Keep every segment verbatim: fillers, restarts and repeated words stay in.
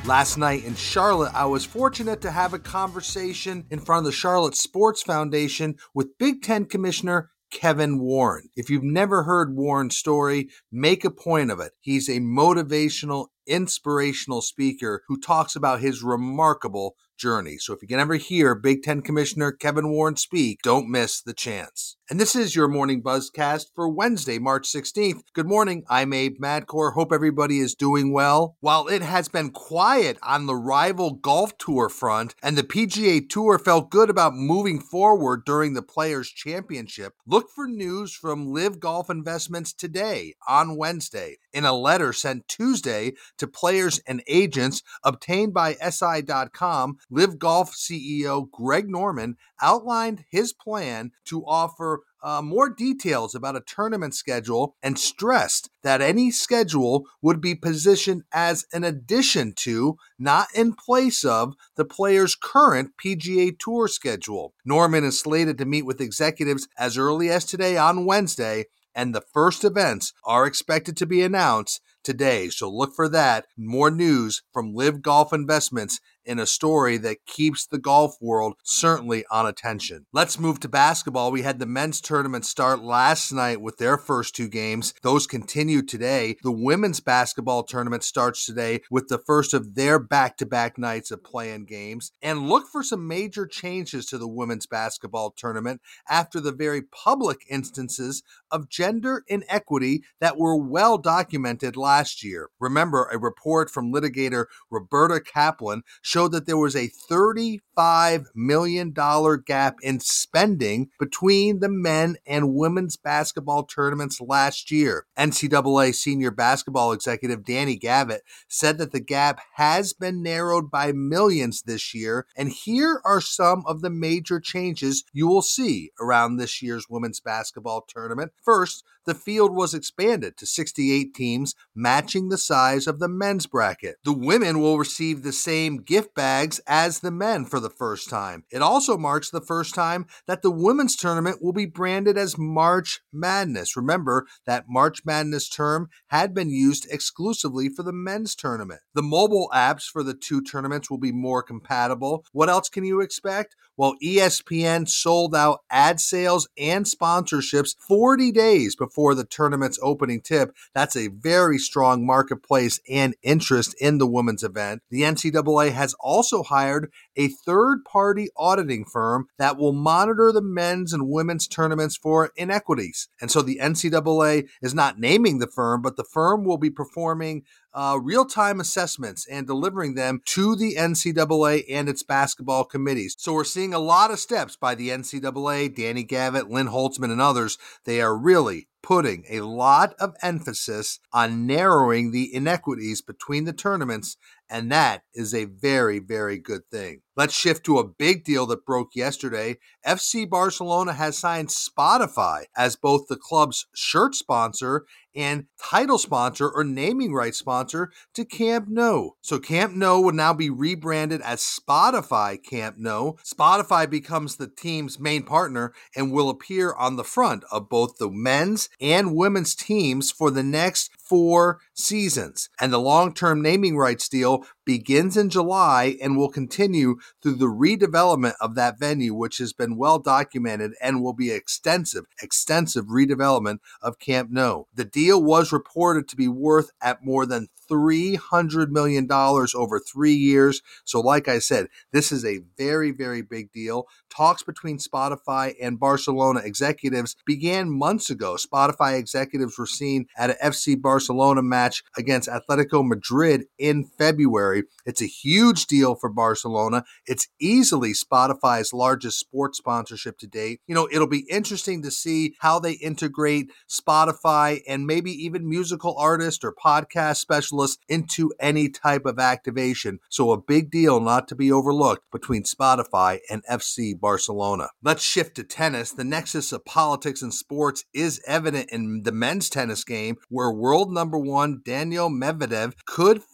Last night in Charlotte, I was fortunate to have a conversation in front of the Charlotte Sports Foundation with Big Ten Commissioner Kevin Warren. If you've never heard Warren's story, make a point of it. He's a motivational, inspirational speaker who talks about his remarkable journey. So if you can ever hear Big Ten Commissioner Kevin Warren speak, don't miss the chance. And this is your Morning Buzzcast for Wednesday, March sixteenth. Good morning, I'm Abe Madkour. Hope everybody is doing well. While it has been quiet on the rival golf tour front and the P G A Tour felt good about moving forward during the Players' Championship, look for news from Live Golf Investments today on Wednesday. In a letter sent Tuesday to players and agents obtained by S I dot com, Live Golf C E O Greg Norman outlined his plan to offer uh, more details about a tournament schedule and stressed that any schedule would be positioned as an addition to, not in place of, the player's current P G A Tour schedule. Norman is slated to meet with executives as early as today on Wednesday, and the first events are expected to be announced today. So look for that. More news from Live Golf Investments in a story that keeps the golf world certainly on attention. Let's move to basketball. We had the men's tournament start last night with their first two games. Those continue today. The women's basketball tournament starts today with the first of their back-to-back nights of play-in games. And look for some major changes to the women's basketball tournament after the very public instances of gender inequity that were well documented last year. Remember, a report from litigator Roberta Kaplan showed that there was a thirty-five million dollars gap in spending between the men and women's basketball tournaments last year. N C double A senior basketball executive Danny Gavitt said that the gap has been narrowed by millions this year, and here are some of the major changes you will see around this year's women's basketball tournament. First, the field was expanded to sixty-eight teams, matching the size of the men's bracket. The women will receive the same gift bags as the men for the first time. It also marks the first time that the women's tournament will be branded as March Madness. Remember that March Madness term had been used exclusively for the men's tournament. The mobile apps for the two tournaments will be more compatible. What else can you expect? Well, E S P N sold out ad sales and sponsorships forty days before the tournament's opening tip. That's a very strong marketplace and interest in the women's event. The N C double A has also hired a third-party auditing firm that will monitor the men's and women's tournaments for inequities. And so the N C double A is not naming the firm, but the firm will be performing uh, real-time assessments and delivering them to the N C double A and its basketball committees. So we're seeing a lot of steps by the N C double A, Danny Gavitt, Lynn Holtzman, and others. They are really putting a lot of emphasis on narrowing the inequities between the tournaments, and that is a very, very good thing. Let's shift to a big deal that broke yesterday. F C Barcelona has signed Spotify as both the club's shirt sponsor and title sponsor or naming rights sponsor to Camp Nou. So Camp Nou will now be rebranded as Spotify Camp Nou. Spotify becomes the team's main partner and will appear on the front of both the men's and women's teams for the next four seasons. And the long-term naming rights deal begins in July and will continue through the redevelopment of that venue, which has been well documented and will be extensive, extensive redevelopment of Camp Nou. The deal was reported to be worth at more than three hundred million dollars over three years. So like I said, this is a very, very big deal. Talks between Spotify and Barcelona executives began months ago. Spotify executives were seen at an F C Barcelona match against Atletico Madrid in February. It's a huge deal for Barcelona. It's easily Spotify's largest sports sponsorship to date. You know, it'll be interesting to see how they integrate Spotify and maybe even musical artists or podcast specialists into any type of activation. So a big deal not to be overlooked between Spotify and F C Barcelona. Let's shift to tennis. The nexus of politics and sports is evident in the men's tennis game, where world number one Daniil Medvedev could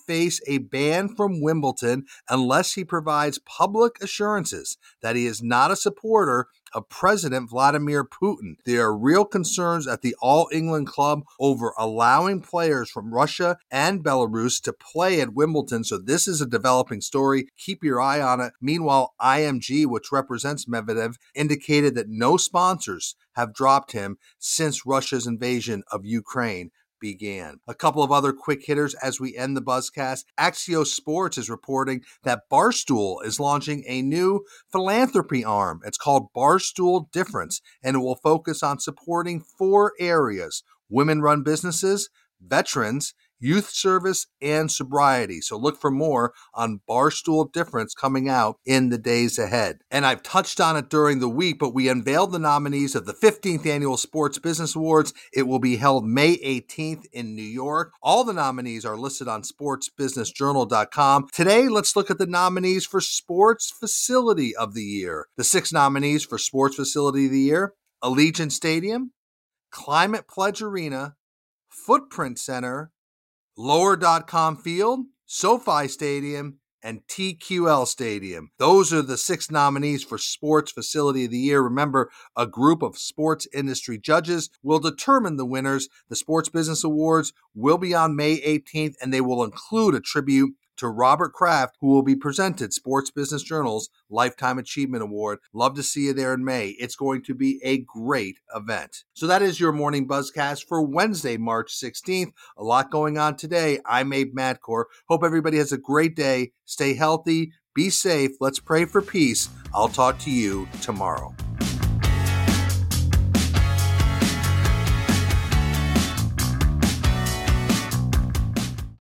face a ban from Wimbledon unless he provides public assurances that he is not a supporter of President Vladimir Putin. There are real concerns at the All England Club over allowing players from Russia and Belarus to play at Wimbledon, so this is a developing story. Keep your eye on it. Meanwhile, I M G, which represents Medvedev, indicated that no sponsors have dropped him since Russia's invasion of Ukraine began. A couple of other quick hitters as we end the Buzzcast. Axios Sports is reporting that Barstool is launching a new philanthropy arm. It's called Barstool Difference, and it will focus on supporting four areas: women-run businesses, veterans, youth service, and sobriety. So look for more on Barstool Difference coming out in the days ahead. And I've touched on it during the week, but we unveiled the nominees of the fifteenth Annual Sports Business Awards. It will be held May eighteenth in New York. All the nominees are listed on sports business journal dot com. Today, let's look at the nominees for Sports Facility of the Year. The six nominees for Sports Facility of the Year: Allegiant Stadium, Climate Pledge Arena, Footprint Center, Lower dot com Field, SoFi Stadium, and T Q L Stadium. Those are the six nominees for Sports Facility of the Year. Remember, a group of sports industry judges will determine the winners. The Sports Business Awards will be on May eighteenth, and they will include a tribute to Robert Kraft, who will be presented Sports Business Journal's Lifetime Achievement Award. Love to see you there in May. It's going to be a great event. So that is your morning Buzzcast for Wednesday, March sixteenth. A lot going on today. I'm Abe Madkour. Hope everybody has a great day. Stay healthy. Be safe. Let's pray for peace. I'll talk to you tomorrow.